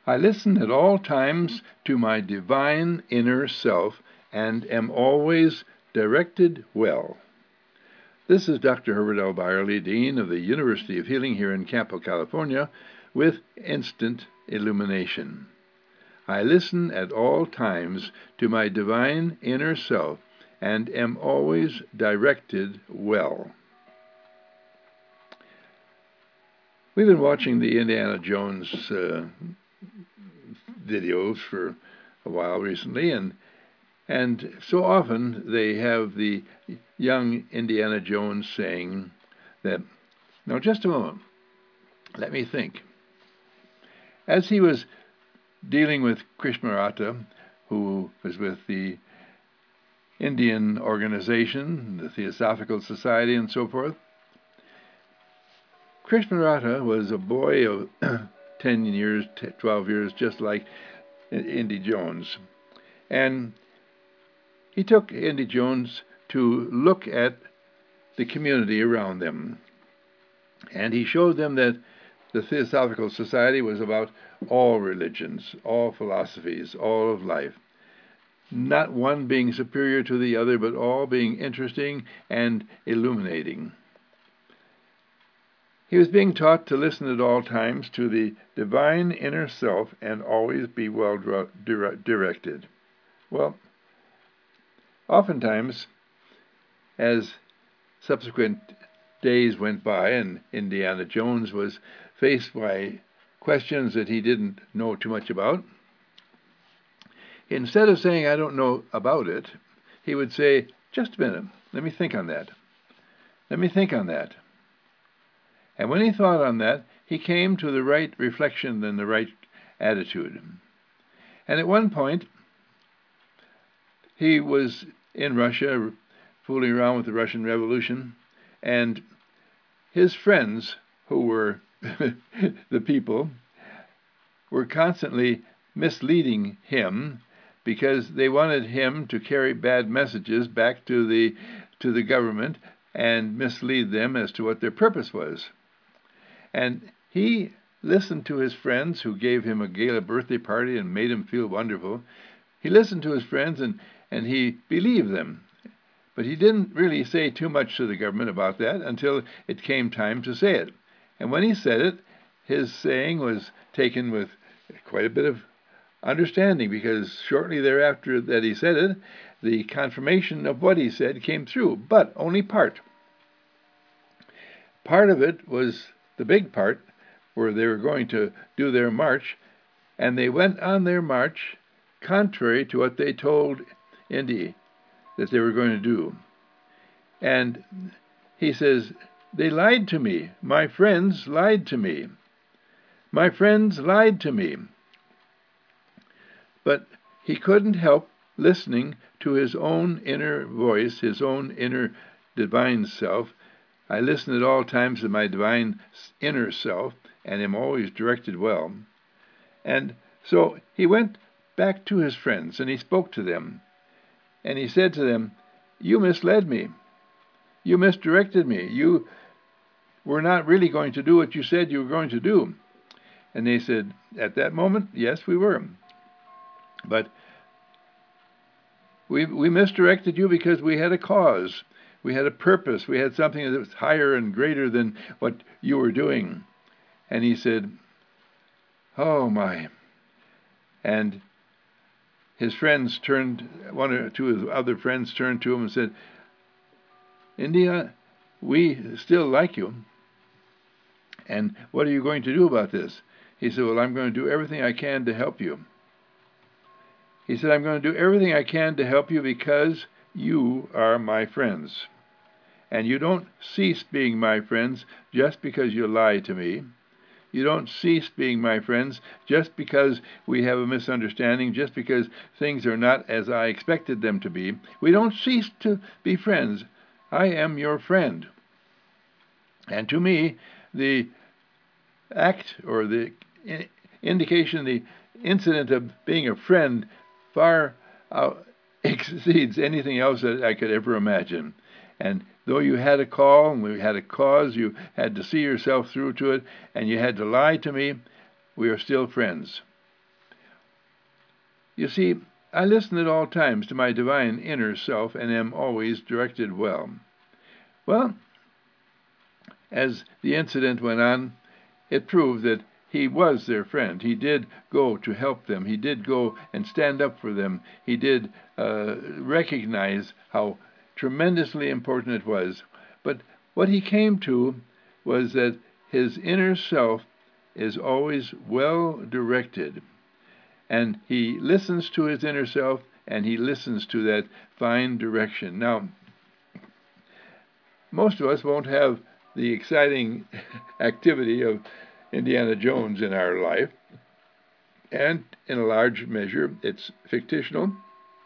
I listen at all times to my divine inner self and am always directed well. This is Dr. Herbert L. Byerly, Dean of the University of Healing here in Campo, California, with Instant Illumination. I listen at all times to my divine inner self and am always directed well. We've been watching the Indiana Jones videos for a while recently, and so often they have the young Indiana Jones saying that, now just a moment, let me think. As he was dealing with Krishmarata, who was with the Indian organization, the Theosophical Society, and so forth, Krishmarata was a boy of 10 years, 12 years, just like Indy Jones. And he took Indy Jones to look at the community around them. And he showed them that the Theosophical Society was about all religions, all philosophies, all of life. Not one being superior to the other, but all being interesting and illuminating. He was being taught to listen at all times to the divine inner self and always be well directed. Well, oftentimes, as subsequent days went by and Indiana Jones was faced by questions that he didn't know too much about, instead of saying, "I don't know about it," he would say, "Just a minute, let me think on that. Let me think on that." And when he thought on that, he came to the right reflection and the right attitude. And at one point, he was in Russia, fooling around with the Russian Revolution, and his friends, who were the people, were constantly misleading him because they wanted him to carry bad messages back to the government and mislead them as to what their purpose was. And he listened to his friends who gave him a gala birthday party and made him feel wonderful. He listened to his friends and he believed them. But he didn't really say too much to the government about that until it came time to say it. And when he said it, his saying was taken with quite a bit of understanding, because shortly thereafter that he said it, the confirmation of what he said came through, but only part. Part of it was the big part, where they were going to do their march, and they went on their march contrary to what they told Indy that they were going to do. And he says, "They lied to me. My friends lied to me. My friends lied to me." But he couldn't help listening to his own inner voice, his own inner divine self. I listen at all times to my divine inner self, and am always directed well. And so he went back to his friends, and he spoke to them. And he said to them, "You misled me. You misdirected me. You were not really going to do what you said you were going to do." And they said, "At that moment, yes, we were. But we misdirected you because we had a cause. We had a purpose. We had something that was higher and greater than what you were doing." And he said, "Oh, my." And his friends turned, one or two of his other friends turned to him and said, "India, we still like you. And what are you going to do about this?" He said, "Well, I'm going to do everything I can to help you." He said, "I'm going to do everything I can to help you because you are my friends. And you don't cease being my friends just because you lie to me. You don't cease being my friends just because we have a misunderstanding, just because things are not as I expected them to be. We don't cease to be friends. I am your friend." And to me, the act or the indication, the incident of being a friend far exceeds anything else that I could ever imagine. And though you had a call and we had a cause, you had to see yourself through to it, and you had to lie to me, we are still friends. You see, I listen at all times to my divine inner self and am always directed well. Well, as the incident went on, it proved that he was their friend. He did go to help them. He did go and stand up for them. He did recognize how tremendously important it was. But what he came to was that his inner self is always well directed. And he listens to his inner self, and he listens to that fine direction. Now, most of us won't have the exciting activity of Indiana Jones in our life, and in a large measure it's fictional,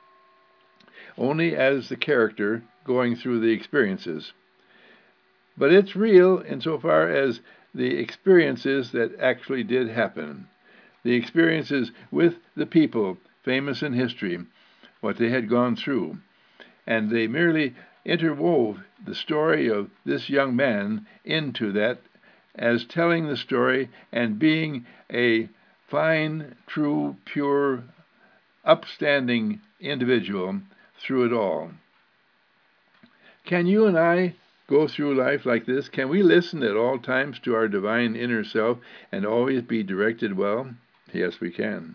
only as the character going through the experiences. But it's real insofar as the experiences that actually did happen, the experiences with the people famous in history, what they had gone through, and they merely interwove the story of this young man into that as telling the story and being a fine, true, pure, upstanding individual through it all. Can you and I go through life like this? Can we listen at all times to our divine inner self and always be directed well? Yes, we can.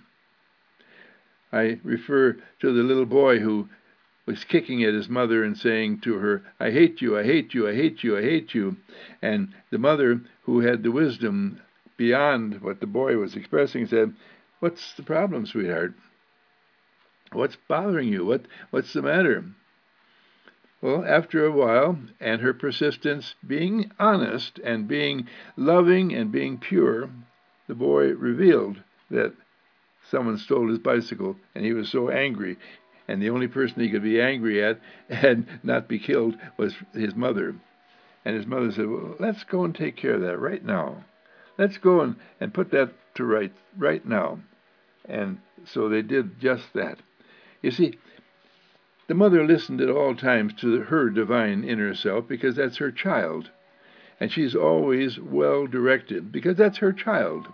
I refer to the little boy who was kicking at his mother and saying to her, "I hate you, I hate you, I hate you, I hate you." And the mother, who had the wisdom beyond what the boy was expressing, said, "What's the problem, sweetheart? What's bothering you? What's the matter?" Well, after a while, and her persistence being honest and being loving and being pure, the boy revealed that someone stole his bicycle, and he was so angry. And the only person he could be angry at and not be killed was his mother. And his mother said, "Well, let's go and take care of that right now. Let's go and put that to right now." And so they did just that. You see, the mother listened at all times to her divine inner self because that's her child. And she's always well directed because that's her child.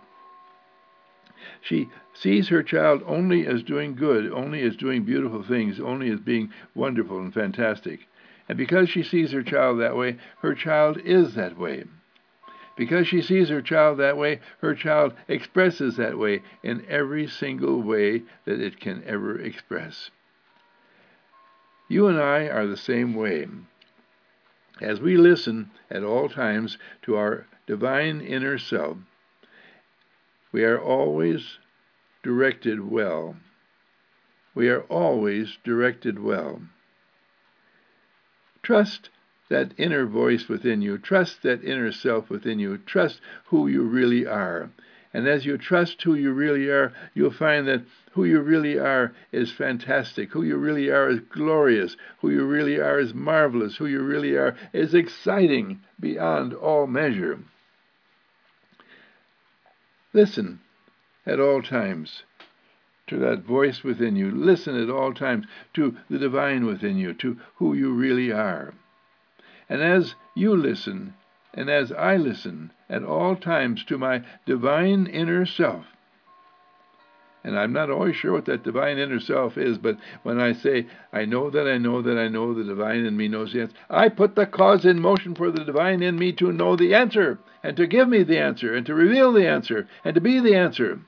She sees her child only as doing good, only as doing beautiful things, only as being wonderful and fantastic. And because she sees her child that way, her child is that way. Because she sees her child that way, her child expresses that way in every single way that it can ever express. You and I are the same way. As we listen at all times to our divine inner self, we are always directed well. We are always directed well. Trust that inner voice within you. Trust that inner self within you. Trust who you really are. And as you trust who you really are, you'll find that who you really are is fantastic. Who you really are is glorious. Who you really are is marvelous. Who you really are is exciting beyond all measure. Listen at all times to that voice within you. Listen at all times to the divine within you, to who you really are. And as you listen, and as I listen at all times to my divine inner self, and I'm not always sure what that divine inner self is, but when I say, I know that I know that I know the divine in me knows the answer, I put the cause in motion for the divine in me to know the answer, and to give me the answer, and to reveal the answer, and to be the answer.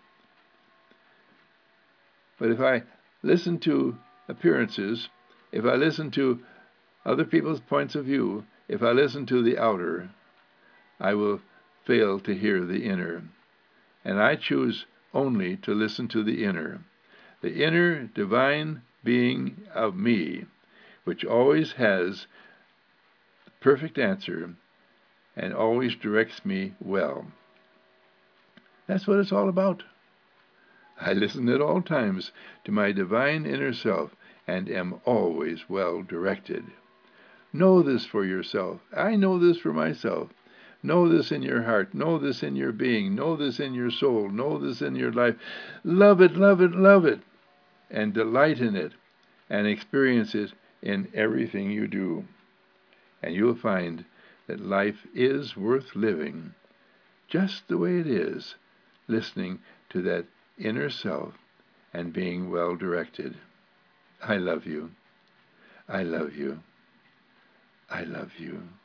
But if I listen to appearances, if I listen to other people's points of view, if I listen to the outer, I will fail to hear the inner. And I choose only to listen to the inner divine being of me, which always has the perfect answer and always directs me well. That's what it's all about. I listen at all times to my divine inner self and am always well directed. Know this for yourself. I know this for myself. Know this in your heart. Know this in your being. Know this in your soul. Know this in your life. Love it, love it, love it. And delight in it. And experience it in everything you do. And you'll find that life is worth living just the way it is, listening to that inner self and being well directed. I love you. I love you. I love you.